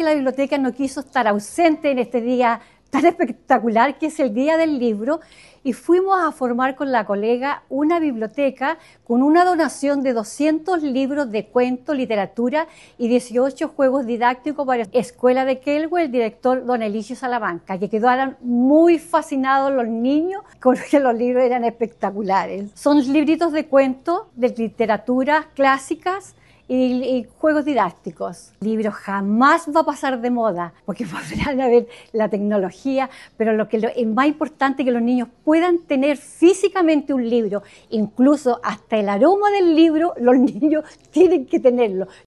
la biblioteca no quiso estar ausente en este día tan espectacular que es el Día del Libro, y fuimos a formar con la colega una biblioteca con una donación de 200 libros de cuento, literatura y 18 juegos didácticos para la Escuela de Kelwe, el director don Elicio Salamanca, que quedaron muy fascinados los niños con que los libros eran espectaculares. Son libritos de cuento, de literatura clásicas, y juegos didácticos. El libro jamás va a pasar de moda, porque podrán haber la tecnología, pero lo que es más importante es que los niños puedan tener físicamente un libro, incluso hasta el aroma del libro, los niños tienen que tenerlo.